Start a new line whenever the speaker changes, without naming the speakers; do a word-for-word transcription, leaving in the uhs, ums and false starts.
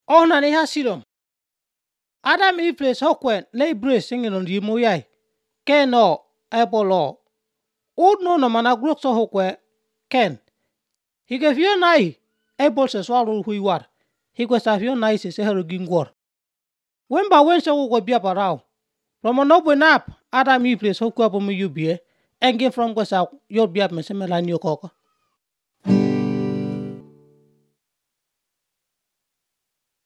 Ona ni hasilom. Adam Ifles hokwen le ibres singin di moyai. Keno ebolo. Udno no mana grok so hokwe ken. Higefio nai ebol se swaro huiwar. Higwe safio nai se sehero gingwar. Wemba wense wo bia parao. From an open up, Adam Ifles hokwe bomu yubie. Engin from kwesa yor biap me semelanyo koko.